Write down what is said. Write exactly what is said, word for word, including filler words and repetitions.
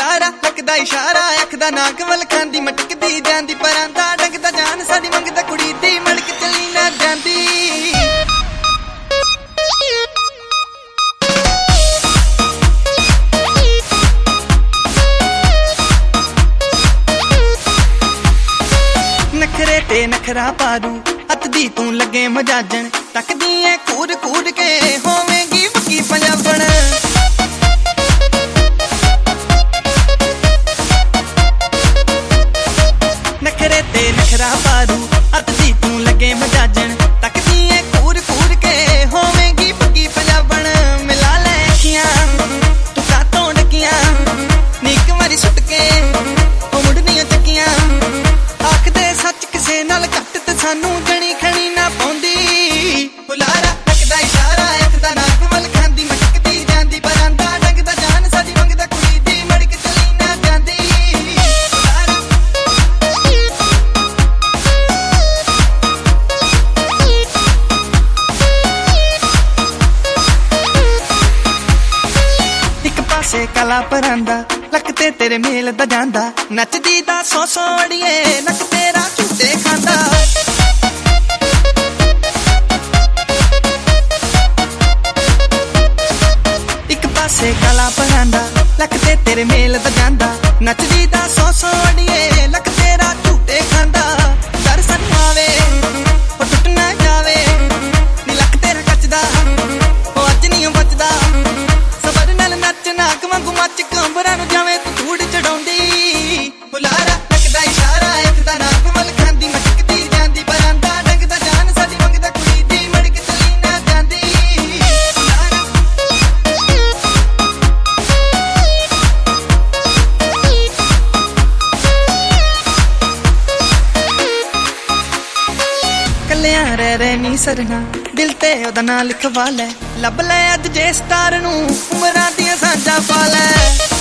ਬੁਲਾਰਾ ਲੱਗਦਾ ਇਸ਼ਾਰਾ ਅੱਖ ਦਾ ਨਾਕ ਵੱਲ ਖਾਂਦੀ ਮਟਕਦੀ ਜਾਂਦੀ ਪਰਾਂਦਾ ਡੰਗਦਾ ਜਾਨ ਸਾਡੀ ਮੰਗਦਾ ਕੁੜੀ ਦੀ ਮੜਕ ਚਲੀ ਨਾ ਜਾਂਦੀ नखरे ते नखरा पारू हथ दी तू लगे मजाजन तकदी है कूद कूद के होवेगी पक्की पंजाबण नखरे ते नखरा पारू हथ दी तू लगे मजाजन तकदी है कूद कूद के होवेगी पक्की पंजाबण मिला ले अखियां तू कातों डकियां नीक मारी सुट के ओ मुड़नियां चकियां सच किसे नाल घट ते सानू जणी खणी ना पौंदी बुलारा लगदा इशारा अख दा नाक वल खांदी मटकदी जांदी परांदा डंगदा जान साडी मंगदा कुड़ी दी मड़क चली ना जांदी इक पासे काला परांदा लक ते तेरे मेल दा जांदा नचदी दा सौ सौ अड़िए नक तेरा झूठे खांदा एक पासे काला परांदा लक ते तेरे मेल दा जांदा नचदी दा सौ सौ अड़िए लक तेरा झूठे खांदा डर सानू आवे ओ टुट ना जावे नी लक तेरा कचदा ओ अज नहीं बचदा सबर नाल नच नाक वांगू मच कंबरां नू जावे तू धूड़ चढ़ाउंदी बुलारा लगदा इशारा अख दा नाक वल खांदी मटकदी जांदी परांदा डंगदा जान साडी मंगदा कुड़ी दी मड़क चली ना जांदी कल्यां रह रह नी सरना दिल ते ओदा नां लिखवा लै लब लै अज जे स्टार नू उमरां दियां सांझां पा लै।